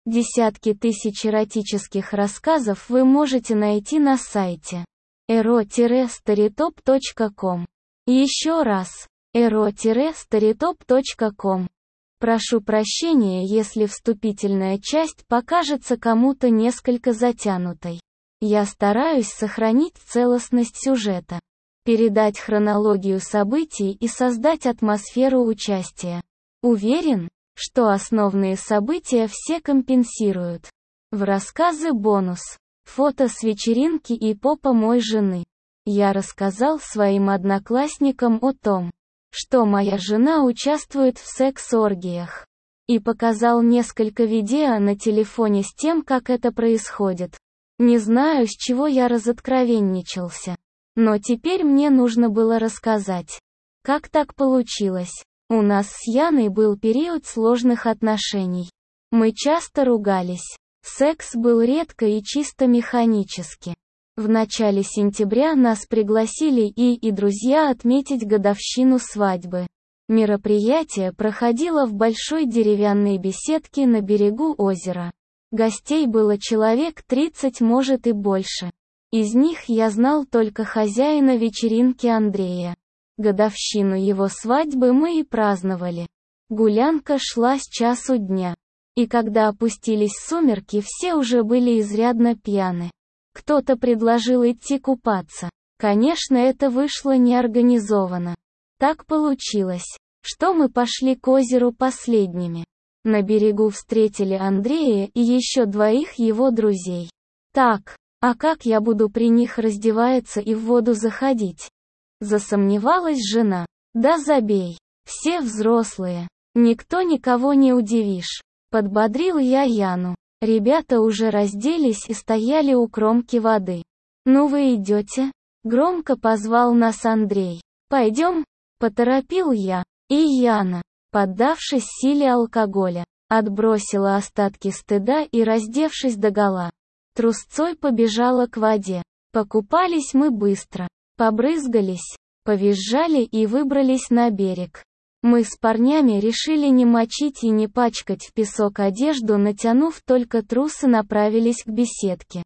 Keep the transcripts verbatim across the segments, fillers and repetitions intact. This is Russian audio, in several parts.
Десятки тысяч эротических рассказов вы можете найти на сайте эро старитоп точка ком. Еще раз, эро старитоп точка ком. Прошу прощения, если вступительная часть покажется кому-то несколько затянутой. Я стараюсь сохранить целостность сюжета, передать хронологию событий и создать атмосферу участия. Уверен, что основные события все компенсируют. В рассказы бонус. Фото с вечеринки и попа мой жены. Я рассказал своим одноклассникам о том, что моя жена участвует в секс-оргиях. И показал несколько видео на телефоне с тем, как это происходит. Не знаю, с чего я разоткровенничался. Но теперь мне нужно было рассказать. Как так получилось? У нас с Яной был период сложных отношений. Мы часто ругались. Секс был редко и чисто механически. В начале сентября нас пригласили и и друзья отметить годовщину свадьбы. Мероприятие проходило в большой деревянной беседке на берегу озера. Гостей было человек тридцать, может и больше. Из них я знал только хозяина вечеринки Андрея. Годовщину его свадьбы мы и праздновали. Гулянка шла с часу дня. И когда опустились сумерки, все уже были изрядно пьяны. Кто-то предложил идти купаться. Конечно, это вышло неорганизованно. Так получилось, что мы пошли к озеру последними. На берегу встретили Андрея и еще двоих его друзей. Так, а как я буду при них раздеваться и в воду заходить? Засомневалась жена. Да забей. Все взрослые. Никто никого не удивишь. Подбодрил я Яну. Ребята уже разделись и стояли у кромки воды. Ну вы идете? Громко позвал нас Андрей. Пойдем? Поторопил я. И Яна, поддавшись силе алкоголя, отбросила остатки стыда и, раздевшись догола, трусцой побежала к воде. Покупались мы быстро. Побрызгались, повизжали и выбрались на берег. Мы с парнями решили не мочить и не пачкать в песок одежду, натянув только трусы, направились к беседке.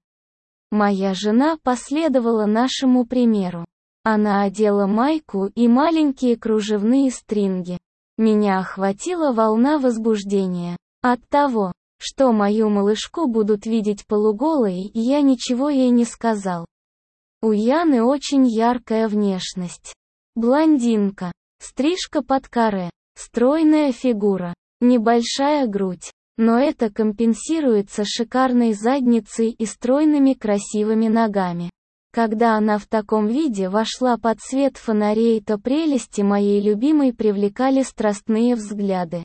Моя жена последовала нашему примеру. Она одела майку и маленькие кружевные стринги. Меня охватила волна возбуждения. От того, что мою малышку будут видеть полуголой, и я ничего ей не сказал. У Яны очень яркая внешность. Блондинка, стрижка под каре, стройная фигура, небольшая грудь. Но это компенсируется шикарной задницей и стройными красивыми ногами. Когда она в таком виде вошла под свет фонарей, то прелести моей любимой привлекали страстные взгляды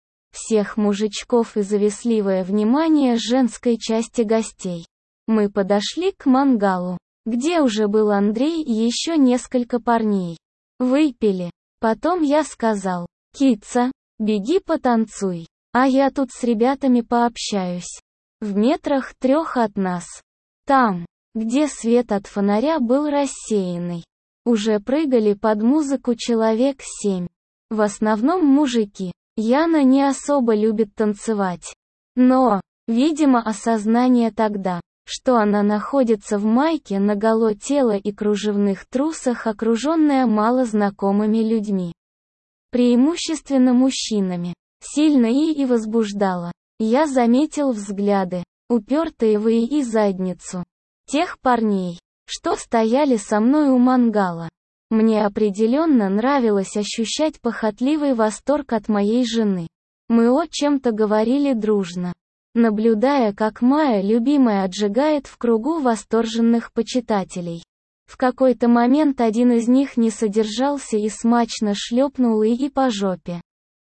всех мужичков и завистливое внимание женской части гостей. Мы подошли к мангалу, где уже был Андрей и еще несколько парней. Выпили. Потом я сказал: «Кица, беги потанцуй, а я тут с ребятами пообщаюсь». В метрах трех от нас. Там, где свет от фонаря был рассеянный, уже прыгали под музыку человек семь. В основном мужики. Яна не особо любит танцевать. Но, видимо, осознание тогда, что она находится в майке наголо тела и кружевных трусах, окруженная малознакомыми людьми, преимущественно мужчинами, сильно и и возбуждала. Я заметил взгляды, упертые в и и задницу тех парней, что стояли со мной у мангала. Мне определенно нравилось ощущать похотливый восторг от моей жены. Мы о чем-то говорили дружно, наблюдая, как моя любимая отжигает в кругу восторженных почитателей. В какой-то момент один из них не содержался и смачно шлепнул и и по жопе.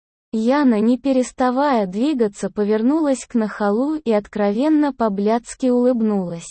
Яна, не переставая двигаться, повернулась к нахалу и откровенно по-блядски улыбнулась.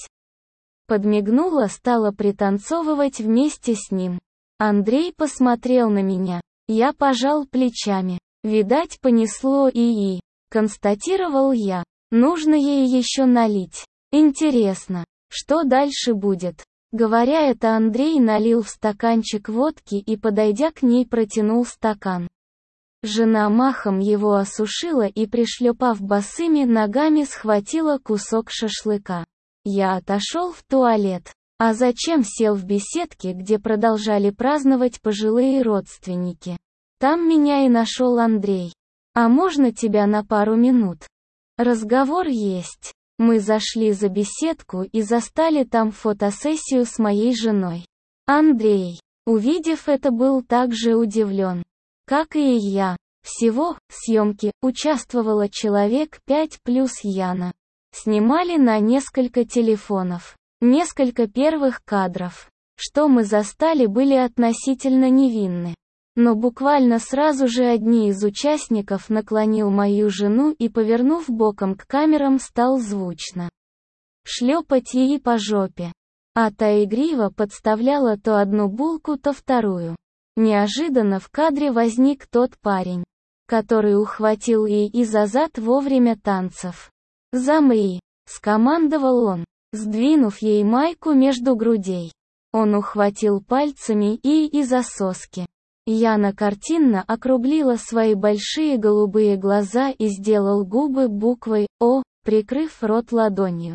Подмигнула, стала пританцовывать вместе с ним. Андрей посмотрел на меня. Я пожал плечами. Видать, понесло и и. Констатировал я. Нужно ей еще налить. Интересно, что дальше будет? Говоря это, Андрей налил в стаканчик водки и, подойдя к ней, протянул стакан. Жена махом его осушила и, пришлепав босыми ногами, схватила кусок шашлыка. Я отошел в туалет. А зачем сел в беседке, где продолжали праздновать пожилые родственники? Там меня и нашел Андрей. А можно тебя на пару минут? Разговор есть. Мы зашли за беседку и застали там фотосессию с моей женой. Андрей, увидев это, был так же удивлен, как и я. Всего в съемке участвовало человек пять плюс Яна. Снимали на несколько телефонов. Несколько первых кадров, что мы застали, были относительно невинны. Но буквально сразу же одни из участников наклонил мою жену и, повернув боком к камерам, стал звучно шлепать ей по жопе. А та игриво подставляла то одну булку, то вторую. Неожиданно в кадре возник тот парень, который ухватил ей и за зад во время танцев. «Замри!» — скомандовал он, сдвинув ей майку между грудей. Он ухватил пальцами и и за соски. Яна картинно округлила свои большие голубые глаза и сделал губы буквой «О», прикрыв рот ладонью.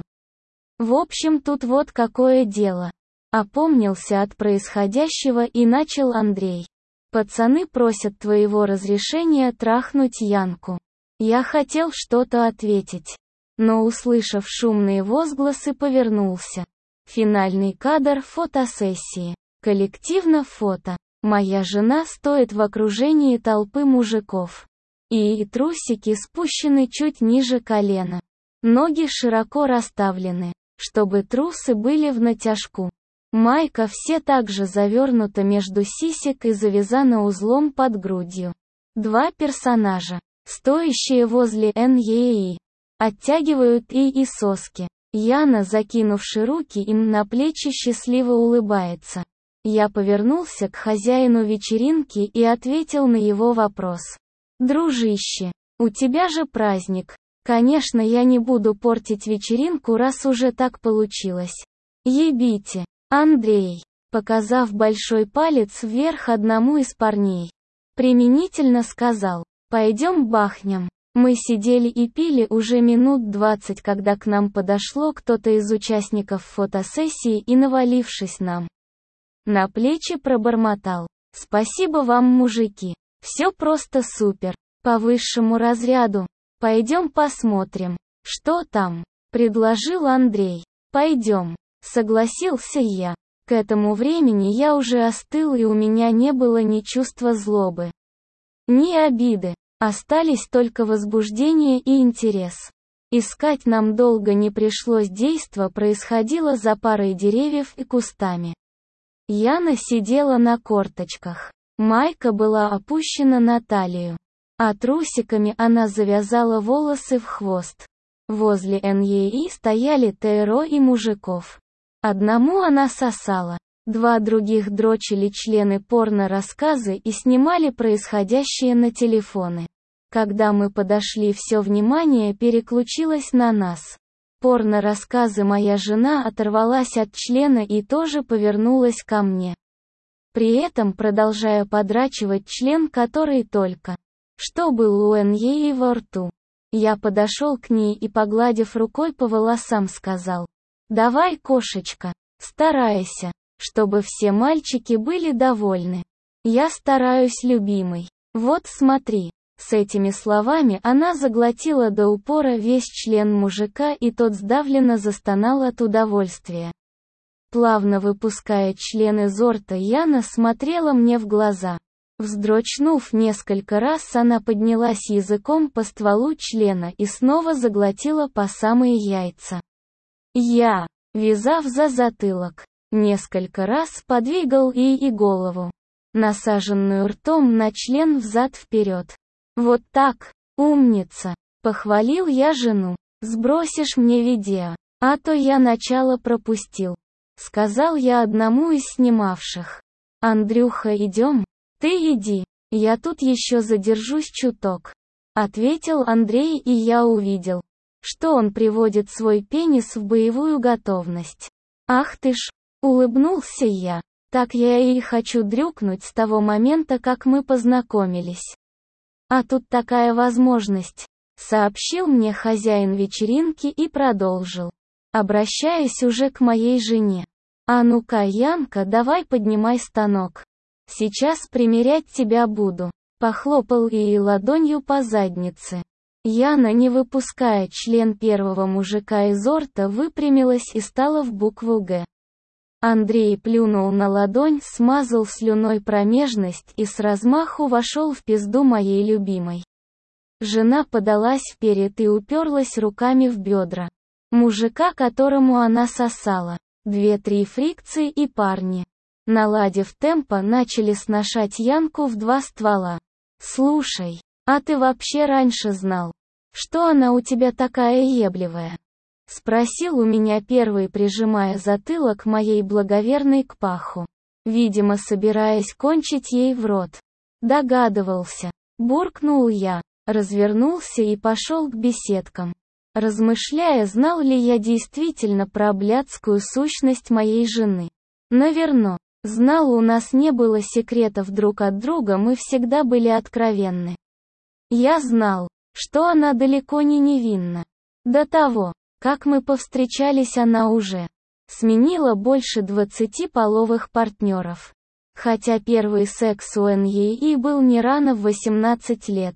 В общем, тут вот какое дело. Опомнился от происходящего и начал Андрей. Пацаны просят твоего разрешения трахнуть Янку. Я хотел что-то ответить, но, услышав шумные возгласы, повернулся. Финальный кадр фотосессии. Коллективно фото. Моя жена стоит в окружении толпы мужиков. И трусики спущены чуть ниже колена. Ноги широко расставлены, чтобы трусы были в натяжку. Майка все так же завернута между сисек и завязана узлом под грудью. Два персонажа, стоящие возле НЕИ, оттягивают и и соски. Яна, закинувши руки им на плечи, счастливо улыбается. Я повернулся к хозяину вечеринки и ответил на его вопрос. «Дружище, у тебя же праздник. Конечно, я не буду портить вечеринку, раз уже так получилось. Ебите, Андрей», показав большой палец вверх одному из парней, применительно сказал: «Пойдем бахнем». Мы сидели и пили уже минут двадцать, когда к нам подошло кто-то из участников фотосессии и, навалившись нам на плечи, пробормотал: «Спасибо вам, мужики. Все просто супер. По высшему разряду. Пойдем посмотрим, что там», — предложил Андрей. «Пойдем», — согласился я. К этому времени я уже остыл, и у меня не было ни чувства злобы, ни обиды. Остались только возбуждение и интерес. Искать нам долго не пришлось, действо происходило за парой деревьев и кустами. Яна сидела на корточках. Майка была опущена на талию, а трусиками она завязала волосы в хвост. Возле НЕИ стояли ТРО и мужиков. Одному она сосала, два других дрочили члены порно-рассказы и снимали происходящее на телефоны. Когда мы подошли, все внимание переключилось на нас. Порно-рассказы моя жена оторвалась от члена и тоже повернулась ко мне, при этом продолжая подрачивать член, который только что был у НЕИ во рту. Я подошел к ней и, погладив рукой по волосам, сказал: «Давай, кошечка, старайся, чтобы все мальчики были довольны. Я стараюсь, любимый. Вот смотри». С этими словами она заглотила до упора весь член мужика, и тот сдавленно застонал от удовольствия. Плавно выпуская член из рта, Яна смотрела мне в глаза. Вздрочнув несколько раз, она поднялась языком по стволу члена и снова заглотила по самые яйца. Я, вязав за затылок, несколько раз подвигал и и голову, насаженную ртом на член, взад-вперед. «Вот так, умница», — похвалил я жену. «Сбросишь мне видео, а то я начало пропустил», — сказал я одному из снимавших. «Андрюха, идем?» «Ты иди, я тут еще задержусь чуток», — ответил Андрей, и я увидел, что он приводит свой пенис в боевую готовность. «Ах ты ж», — улыбнулся я, — «так я и хочу дрюкнуть с того момента, как мы познакомились». А тут такая возможность, сообщил мне хозяин вечеринки и продолжил, обращаясь уже к моей жене. А ну-ка, Янка, давай поднимай станок. Сейчас примерять тебя буду. Похлопал ей ладонью по заднице. Яна, не выпуская член первого мужика из рта, выпрямилась и стала в букву «Г». Андрей плюнул на ладонь, смазал слюной промежность и с размаху вошел в пизду моей любимой. Жена подалась вперед и уперлась руками в бедра мужика, которому она сосала. Две-три фрикции и парни, наладив темпо, начали сношать Янку в два ствола. «Слушай, а ты вообще раньше знал, что она у тебя такая ебливая?» — спросил у меня первый, прижимая затылок моей благоверной к паху, видимо, собираясь кончить ей в рот. «Догадывался», — буркнул я, развернулся и пошел к беседкам, размышляя, знал ли я действительно про блядскую сущность моей жены. Наверно, знал, у нас не было секретов друг от друга, мы всегда были откровенны. Я знал, что она далеко не невинна. До того, как мы повстречались, она уже сменила больше двадцати половых партнеров. Хотя первый секс у НЕИ был не рано в восемнадцать лет.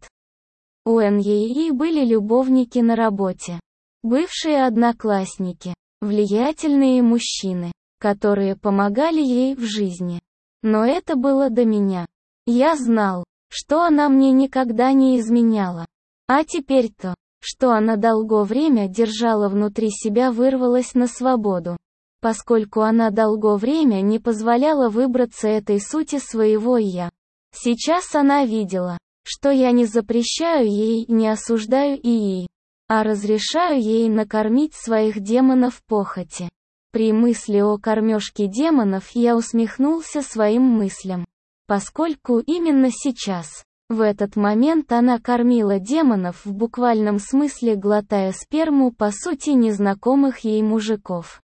У НЕИ были любовники на работе, бывшие одноклассники, влиятельные мужчины, которые помогали ей в жизни. Но это было до меня. Я знал, что она мне никогда не изменяла. А теперь то, что она долгое время держала внутри себя, вырвалось на свободу, поскольку она долгое время не позволяла выбраться этой сути своего «я». Сейчас она видела, что я не запрещаю ей, не осуждаю ИИ, а разрешаю ей накормить своих демонов похоти. При мысли о кормежке демонов я усмехнулся своим мыслям, поскольку именно сейчас, в этот момент, она кормила демонов в буквальном смысле, глотая сперму по сути незнакомых ей мужиков.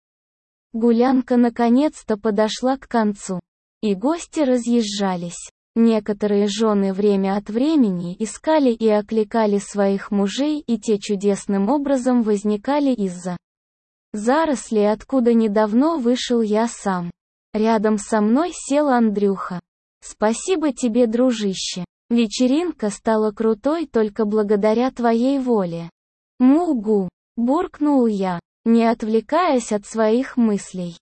Гулянка наконец-то подошла к концу, и гости разъезжались. Некоторые жены время от времени искали и окликали своих мужей, и те чудесным образом возникали из-за зарослей, откуда недавно вышел я сам. Рядом со мной сел Андрюха. «Спасибо тебе, дружище. Вечеринка стала крутой только благодаря твоей воле». «Мугу», — буркнул я, не отвлекаясь от своих мыслей.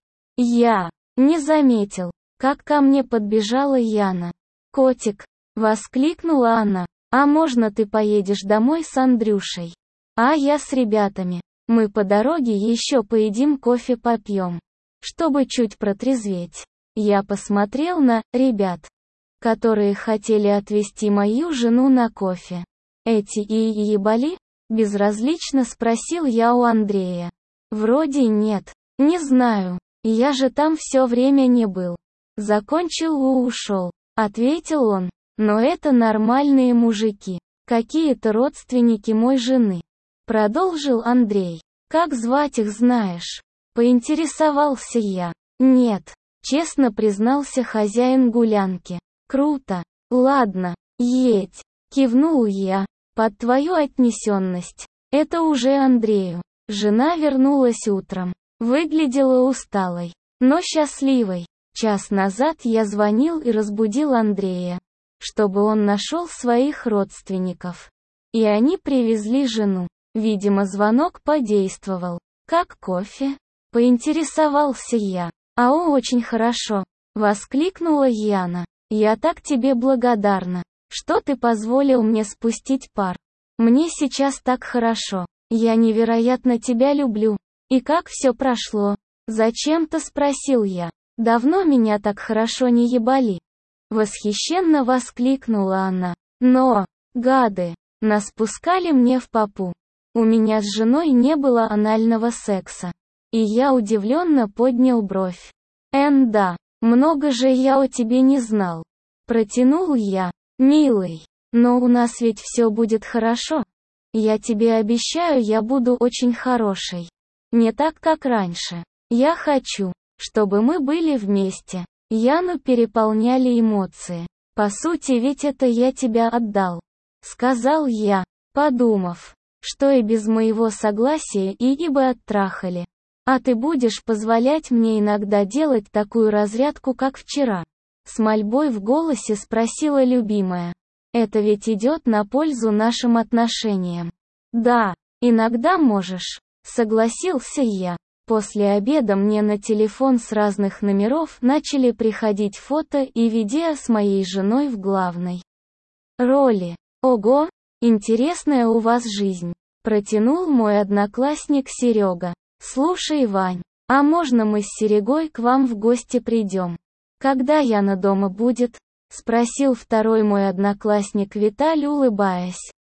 Я не заметил, как ко мне подбежала Яна. «Котик», — воскликнула она, — «а можно ты поедешь домой с Андрюшей? А я с ребятами. Мы по дороге еще поедим, кофе попьем, чтобы чуть протрезветь». Я посмотрел на ребят, которые хотели отвезти мою жену на кофе. «Эти и ебали?» — безразлично спросил я у Андрея. «Вроде нет. Не знаю. Я же там все время не был. Закончил и ушел», — ответил он. «Но это нормальные мужики. Какие-то родственники мой жены». Продолжил Андрей. «Как звать их, знаешь?» Поинтересовался я. «Нет», — честно признался хозяин гулянки. «Круто. Ладно, едь», — кивнул я. «Под твою отнесенность. Это уже Андрею». Жена вернулась утром. Выглядела усталой, но счастливой. Час назад я звонил и разбудил Андрея, чтобы он нашел своих родственников. И они привезли жену. Видимо, звонок подействовал. «Как кофе?» — поинтересовался я. «А о, очень хорошо», — воскликнула Яна. «Я так тебе благодарна, что ты позволил мне спустить пар. Мне сейчас так хорошо. Я невероятно тебя люблю. И как все прошло?» Зачем-то спросил я. «Давно меня так хорошо не ебали». Восхищенно воскликнула она. «Но, гады, нас пускали мне в попу. У меня с женой не было анального секса». И я удивленно поднял бровь. «Эн, да, много же я о тебе не знал». Протянул я. «Милый, но у нас ведь все будет хорошо. Я тебе обещаю, я буду очень хорошей. Не так, как раньше. Я хочу, чтобы мы были вместе». Яну переполняли эмоции. «По сути, ведь это я тебя отдал. сказал я, подумав, что и без моего согласия и бы оттрахали. А ты будешь позволять мне иногда делать такую разрядку, как вчера? С мольбой в голосе спросила любимая. Это ведь идет на пользу нашим отношениям. Да, иногда можешь, согласился я. После обеда мне на телефон с разных номеров начали приходить фото и видео с моей женой в главной роли. Ого, интересная у вас жизнь, протянул мой одноклассник Серега. Слушай, Вань, а можно мы с Серегой к вам в гости придем? Когда Яна дома будет? Спросил второй мой одноклассник Виталь, улыбаясь.